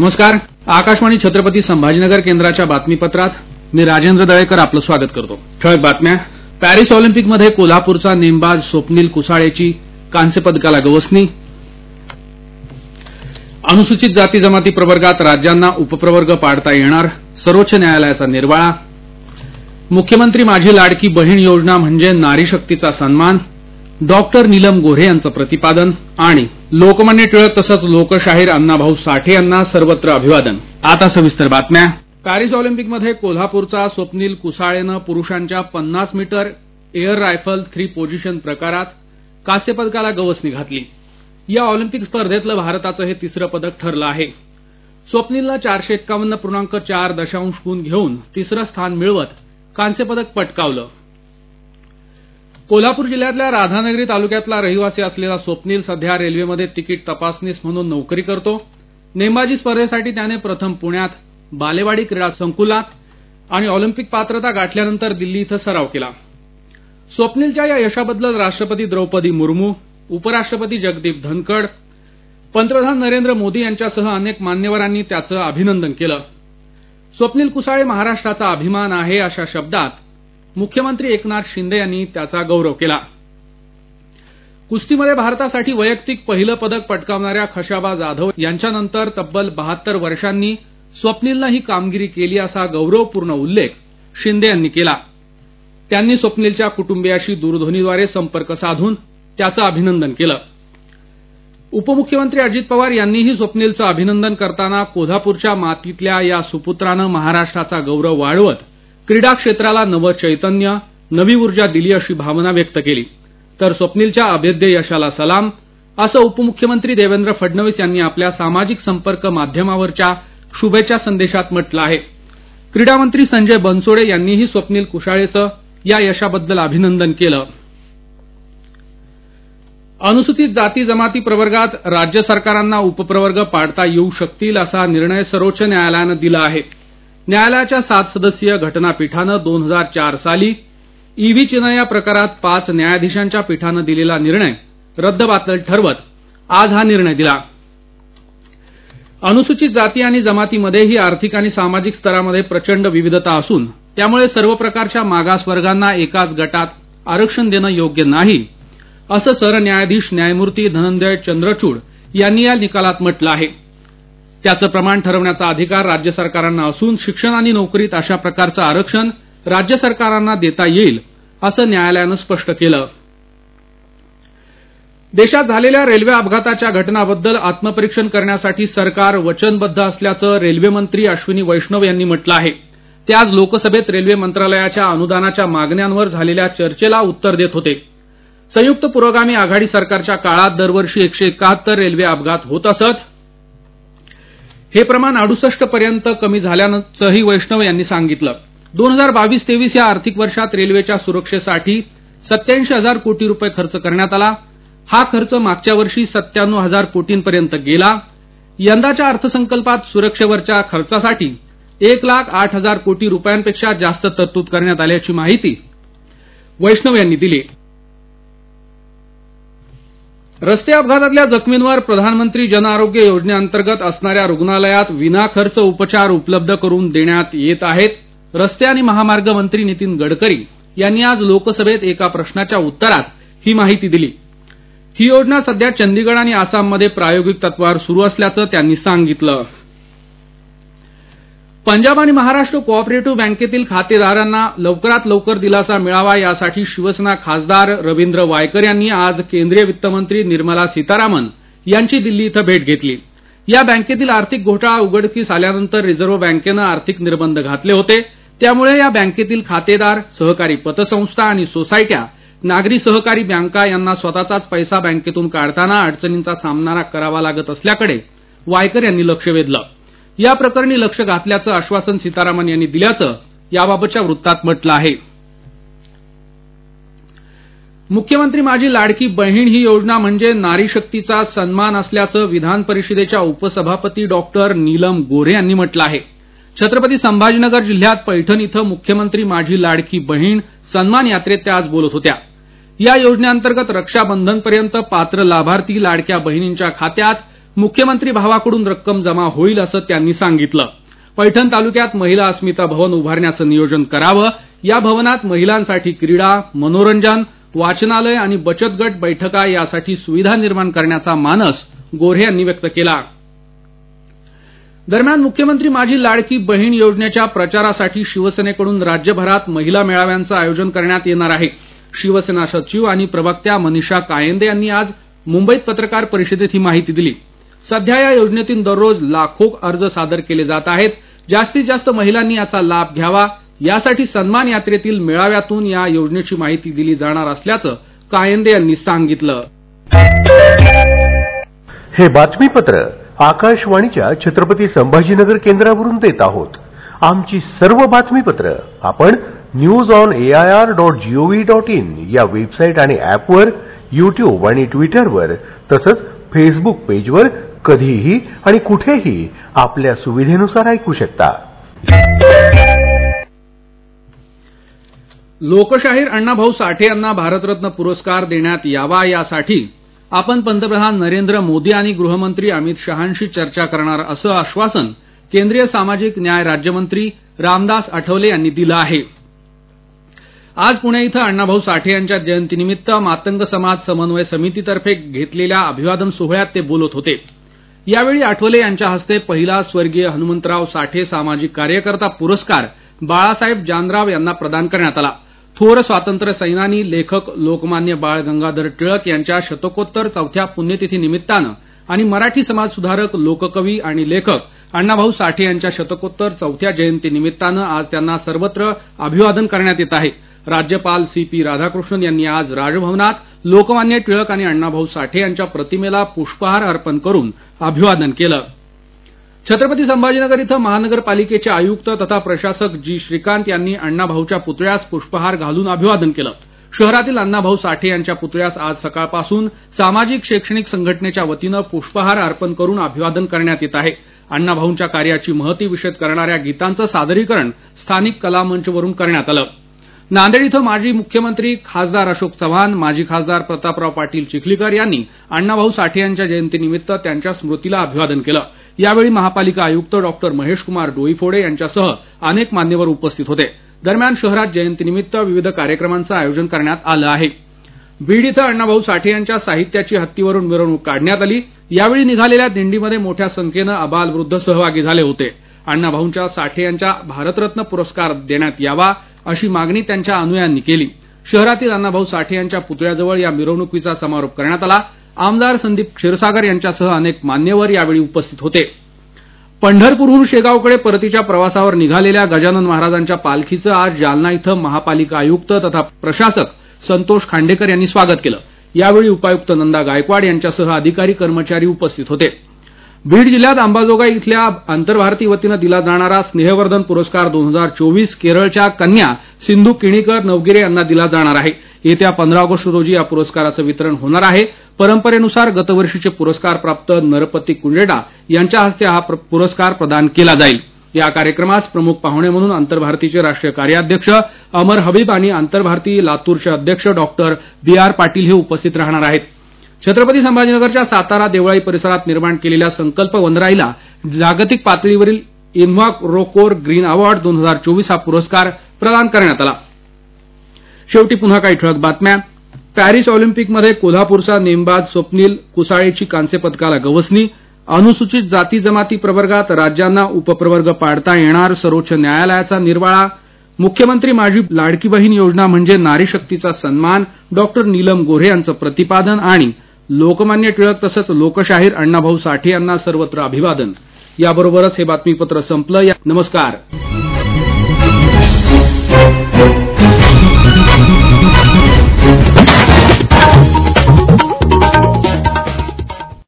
नमस्कार. आकाशवाणी छत्रपती संभाजीनगर केंद्राच्या बातमीपत्रात मी राजेंद्र दळेकर आपलं स्वागत करतो. ठळक बातम्या. पॅरिस ऑलिम्पिकमध्ये कोल्हापूरचा नेमबाज स्वप्नील कुसाळेची कांस्य पदकाला गवसणी. अनुसूचित जाती जमाती प्रवर्गात राज्यांना उपप्रवर्ग पाडता येणार, सर्वोच्च न्यायालयाचा निर्वाळा. मुख्यमंत्री माझी लाडकी बहीण योजना म्हणजे नारी शक्तीचा सन्मान, डॉक्टर नीलम गोऱ्हे यांचं प्रतिपादन. आणि लोकमान्य टिळक तसंच लोकशाहीर अण्णाभाऊ साठे यांना सर्वत्र अभिवादन. आता सविस्तर बातम्या. पॅरिस ऑलिम्पिकमध्ये कोल्हापूरचा स्वप्नील कुसाळेनं पुरुषांच्या 50 मीटर एअर रायफल 3 पोझिशन प्रकारात कांस्य पदकाला गवसणी घातली. या ऑलिम्पिक स्पर्धेतलं भारताचं हे तिसरं पदक ठरलं आहे. स्वप्नीलनं 451.4 गुण घेऊन तिसरं स्थान मिळवत कांस्य पदक पटकावलं. कोल्हापूर जिल्ह्यातल्या राधानगरी तालुक्यातला रहिवासी असलेला स्वप्नील सध्या रेल्वेमध्ये तिकीट तपासनीस म्हणून नोकरी करतो. नेमबाजी स्पर्धेसाठी त्याने प्रथम पुण्यात बालेवाडी क्रीडा संकुलात आणि ऑलिम्पिक पात्रता गाठल्यानंतर दिल्ली इथं सराव केला. स्वप्नीलच्या या यशाबद्दल राष्ट्रपती द्रौपदी मुर्मू, उपराष्ट्रपती जगदीप धनखड, पंतप्रधान नरेंद्र मोदी यांच्यासह अनेक मान्यवरांनी त्याचं अभिनंदन केलं. स्वप्नील कुसाळे महाराष्ट्राचा अभिमान आहे अशा शब्दात मुख्यमंत्री एकनाथ शिंदे यांनी त्याचा गौरव केला. कुस्तीमध्ये भारतासाठी वैयक्तिक पहिलं पदक पटकावणाऱ्या खशाबा जाधव यांच्यानंतर तब्बल 72 वर्षांनी स्वप्नीलनं ही कामगिरी केली असा गौरवपूर्ण उल्लेख शिंदे यांनी केला. त्यांनी स्वप्नीलच्या कुटुंबियाशी दूरध्वनीद्वारे संपर्क साधून त्याचं अभिनंदन केलं. उपमुख्यमंत्री अजित पवार यांनीही स्वप्नीलचं अभिनंदन करताना कोल्हापूरच्या मातीतल्या या सुपुत्रानं महाराष्ट्राचा गौरव वाढवत क्रीडा क्षेत्राला नवं चैतन्य, नवी ऊर्जा दिली अशी भावना व्यक्त केली. तर स्वप्नीलच्या अभेद्य यशाला सलाम असं उपमुख्यमंत्री देवेंद्र फडणवीस यांनी आपल्या सामाजिक संपर्क माध्यमावरच्या शुभेच्छा संदेशात म्हटलं आहे. क्रीडा मंत्री संजय बनसोडे यांनीही स्वप्नील कुसाळेचं या यशाबद्दल अभिनंदन केलं. अनुसूचित जाती जमाती प्रवर्गात राज्य सरकारांना उपप्रवर्ग पाडता येऊ शकतील असा निर्णय सर्वोच्च न्यायालयानं दिला आहे. न्यायालयाच्या 7 सदस्यीय घटनापीठानं 2004 साली ईव्ही चिन्ह या प्रकारात 5 न्यायाधीशांच्या पीठानं दिलेला निर्णय रद्दबातल ठरवत आज हा निर्णय दिला. अनुसूचित जाती आणि जमातीमध्येही आर्थिक आणि सामाजिक स्तरामध्ये प्रचंड विविधता असून त्यामुळे सर्व प्रकारच्या मागास वर्गांना एकाच गटात आरक्षण देणं योग्य नाही असं सरन्यायाधीश न्यायमूर्ती धनंजय चंद्रचूड यांनी या निकालात म्हटलं आहे. त्याचं प्रमाण ठरवण्याचा अधिकार राज्य सरकारांना असून शिक्षण आणि नोकरीत अशा प्रकारचं आरक्षण राज्य सरकारांना देता येईल असं न्यायालयानं स्पष्ट केलं. देशात झालेल्या रेल्वे अपघाताच्या घटनाबद्दल आत्मपरीक्षण करण्यासाठी सरकार वचनबद्ध असल्याचं रेल्वे मंत्री अश्विनी वैष्णव यांनी म्हटलं आहे. ते आज लोकसभेत रेल्वे मंत्रालयाच्या अनुदानाच्या मागण्यांवर झालेल्या चर्चेला उत्तर देत होते. संयुक्त पुरोगामी आघाडी सरकारच्या काळात दरवर्षी 171 रेल्वे अपघात होत असत. हे प्रमाण 68 पर्यंत कमी झाल्याचंही वैष्णव यांनी सांगितलं. 2022-23 या आर्थिक वर्षात रेल्वेच्या सुरक्षेसाठी 87,000 कोटी रुपये खर्च करण्यात आला. हा खर्च मागच्या वर्षी 97,000 कोटींपर्यंत गेला. यंदाच्या अर्थसंकल्पात सुरक्षेवरच्या खर्चासाठी 1,08,000 कोटी रुपयांपेक्षा जास्त तरतूद करण्यात आल्याची माहिती वैष्णव यांनी दिली. रस्ते अपघातातल्या जखमींवर प्रधानमंत्री जन आरोग्य योजनेअंतर्गत असणाऱ्या रुग्णालयात विनाखर्च उपचार उपलब्ध करून देण्यात येत आहेत. रस्ते आणि महामार्ग मंत्री नितीन गडकरी यांनी आज लोकसभेत एका प्रश्नाच्या उत्तरात ही माहिती दिली. ही योजना सध्या चंदीगड आणि आसाममध्ये प्रायोगिक तत्वावर सुरू असल्याचं त्यांनी सांगितलं. पंजाब आणि महाराष्ट्र कोऑपरेटिव्ह बँकेतील खातेदारांना लवकरात लवकर दिलासा मिळावा यासाठी शिवसेना खासदार रवींद्र वायकर यांनी आज केंद्रीय वित्तमंत्री निर्मला सीतारामन यांची दिल्ली इथं भेट घेतली. या बँकेतील आर्थिक घोटाळा उघडकीस आल्यानंतर रिझर्व्ह बँकेनं आर्थिक निर्बंध घातले होते. त्यामुळे या बँकेतील खातेदार, सहकारी पतसंस्था आणि सोसायट्या, नागरी सहकारी बँका यांना स्वतःचाच पैसा बँकेतून काढताना अडचणींचा सामना करावा लागत असल्याकडे वायकर यांनी लक्ष वेधलं. या प्रकरणी लक्ष घातल्याचं आश्वासन सीतारामन यांनी दिल्याचं याबाबतच्या वृत्तात म्हटलं आहे. मुख्यमंत्री माझी लाडकी बहीण ही योजना म्हणजे नारी शक्तीचा सन्मान असल्याचं विधान परिषदेच्या उपसभापती डॉक्टर नीलम गोऱ्हे यांनी म्हटलं आहे. छत्रपती संभाजीनगर जिल्ह्यात पैठण इथं मुख्यमंत्री माझी लाडकी बहीण सन्मान यात्रेत त्या आज बोलत होत्या. या योजनेअंतर्गत रक्षाबंधनपर्यंत पात्र लाभार्थी लाडक्या बहिणींच्या खात्यात मुख्यमंत्री भावाकडून रक्कम जमा होईल असं त्यांनी सांगितलं. पैठण तालुक्यात महिला अस्मिता भवन उभारण्याचं नियोजन करावं. या भवनात महिलांसाठी क्रीडा, मनोरंजन, वाचनालय आणि बचत गट बैठका यासाठी सुविधा निर्माण करण्याचा मानस गोऱ्हे यांनी व्यक्त केला. दरम्यान मुख्यमंत्री माझी लाडकी बहीण योजनेच्या प्रचारासाठी शिवसेनेकडून राज्यभरात महिला मेळाव्यांचं आयोजन करण्यात येणार आहे. शिवसेना सचिव आणि प्रवक्त्या मनीषा कायंदे यांनी आज मुंबईत पत्रकार परिषदेत ही माहिती दिली. सध्या या योजनेतून दररोज लाखो अर्ज सादर केले जात आहेत. जास्तीत जास्त महिलांनी याचा लाभ घ्यावा यासाठी सन्मान यात्रेतील मेळाव्यातून या योजनेची माहिती दिली जाणार असल्याचं कायंदे यांनी सांगितलं. हे बातमीपत्र आकाशवाणीच्या छत्रपती संभाजीनगर केंद्रावरून देत आहोत. आमची सर्व बातमीपत्र आपण newsonair.gov.in या वेबसाईट आणि ऍपवर, YouTube आणि ट्विटरवर तसंच फेसबुक पेजवर कधीही आणि कुठेही आपल्या सुविधेनुसार ऐकू शकता. लोकशाहीर अण्णाभाऊ साठे यांना भारतरत्न पुरस्कार देण्यात यावा यासाठी आपण पंतप्रधान नरेंद्र मोदी आणि गृहमंत्री अमित शहांशी चर्चा करणार असं आश्वासन केंद्रीय सामाजिक न्याय राज्यमंत्री रामदास आठवले यांनी दिलं आहे. आज पुणे इथं अण्णाभाऊ साठे यांच्या जयंतीनिमित्त मातंग समाज समन्वय समितीतर्फे घेतलेल्या अभिवादन सोहळ्यात ते बोलत होते. यावेळी आठवले यांच्या हस्ते पहिला स्वर्गीय हनुमंतराव साठे सामाजिक कार्यकर्ता पुरस्कार बाळासाहेब जानराव यांना प्रदान करण्यात आला. थोर स्वातंत्र्य सैनानी, लेखक लोकमान्य बाळ गंगाधर टिळक यांच्या शतकोत्तर 4थ्या पुण्यतिथी निमित्तानं आणि मराठी समाज सुधारक, लोककवी आणि लेखक अण्णाभाऊ साठे यांच्या शतकोत्तर 4थ्या जयंती निमित्तानं आज त्यांना सर्वत्र अभिवादन करण्यात येत आहे. राज्यपाल CP राधाकृष्णन यांनी आज राजभवनात लोकमान्य टिळक आणि अण्णाभाऊ साठे यांच्या प्रतिमेला पुष्पहार अर्पण करून अभिवादन केलं. छत्रपती संभाजीनगर इथं महानगरपालिकेचे आयुक्त तथा प्रशासक G. श्रीकांत यांनी अण्णाभाऊच्या पुतळ्यास पुष्पहार घालून अभिवादन केलं. शहरातील अण्णाभाऊ साठे यांच्या पुतळ्यास आज सकाळपासून सामाजिक शैक्षणिक संघटनेच्या वतीनं पुष्पहार अर्पण करून अभिवादन करण्यात येत आहे. अण्णाभाऊंच्या कार्याची महती विशद करणाऱ्या गीतांचं सादरीकरण स्थानिक कलामंचवरून करण्यात आलं. नांदेड इथं माजी मुख्यमंत्री खासदार अशोक चव्हाण, माजी खासदार प्रतापराव पाटील चिखलीकर यांनी अण्णाभाऊ साठे यांच्या जयंतीनिमित्त त्यांच्या स्मृतीला अभिवादन केलं. यावेळी महापालिका आयुक्त डॉ. महेशकुमार डोईफोडे यांच्यासह अनेक मान्यवर उपस्थित होते. दरम्यान शहरात जयंतीनिमित्त विविध कार्यक्रमांचं आयोजन करण्यात आलं आहे. बीड इथं अण्णाभाऊ साठे यांच्या साहित्याची हत्तीवरून मिरवणूक काढण्यात आली. यावेळी निघालेल्या दिंडीमध्ये मोठ्या संख्येनं आबालवृद्ध सहभागी झाले होते. अण्णाभाऊंच्या साठे यांच्या भारतरत्न पुरस्कार देण्यात यावा अशी मागणी त्यांच्या अनुयायांनी केली. शहरातील अण्णाभाऊ साठे यांच्या पुतळ्याजवळ या मिरवणुकीचा समारोप करण्यात आला. आमदार संदीप क्षीरसागर यांच्यासह अनेक मान्यवर यावेळी उपस्थित होते. पंढरपूरहून शेगावकडे परतीच्या प्रवासावर निघालेल्या गजानन महाराजांच्या पालखीचं आज जालना इथं महापालिका आयुक्त तथा प्रशासक संतोष खांडेकर यांनी स्वागत केलं. यावेळी उपायुक्त नंदा गायकवाड यांच्यासह अधिकारी कर्मचारी उपस्थित होते. बीड जिल्ह्यात अंबाजोगाई इथल्या आंतरभारती वतीनं दिला जाणारा स्नेहवर्धन पुरस्कार 2024 केरळच्या कन्या सिंधू किणीकर नवगिरे यांना दिला जाणार आहे. येत्या 15 ऑगस्ट रोजी या पुरस्काराचं वितरण होणार आहे. परंपरेनुसार गतवर्षीचे पुरस्कार प्राप्त नरपती कुंजेडा यांच्या हस्ते हा पुरस्कार प्रदान केला जाईल. या कार्यक्रमास प्रमुख पाहुणे म्हणून आंतरभारतीचे राष्ट्रीय कार्याध्यक्ष अमर हबीब आणि आंतरभारती लातूरचे अध्यक्ष डॉ. BR पाटील हे उपस्थित राहणार आहेत. छत्रपती संभाजीनगरच्या सातारा देवळाई परिसरात निर्माण केलेल्या संकल्प वनराईला जागतिक पातळीवरील इन्व्हारोकोर ग्रीन अवॉर्ड 2024 हा पुरस्कार प्रदान करण्यात आला. शेवटी पुन्हा काही ठळक बातम्या. पॅरिस ऑलिम्पिकमध्ये कोल्हापूरचा नेमबाज स्वप्नील कुसाळेची कांस्य पदकाला गवसणी. अनुसूचित जाती जमाती प्रवर्गात राज्यांना उपप्रवर्ग पाडता येणार, सर्वोच्च न्यायालयाचा निर्वाळा. मुख्यमंत्री माझी लाडकी बहीण योजना म्हणजे नारी शक्तीचा सन्मान, डॉ. नीलम गोऱ्हे यांचं प्रतिपादन. आणि लोकमान्य टिळक तसंच लोकशाहीर अण्णाभाऊ साठे यांना सर्वत्र अभिवादन. याबरोबरच हे बातमीपत्र संपलं. नमस्कार.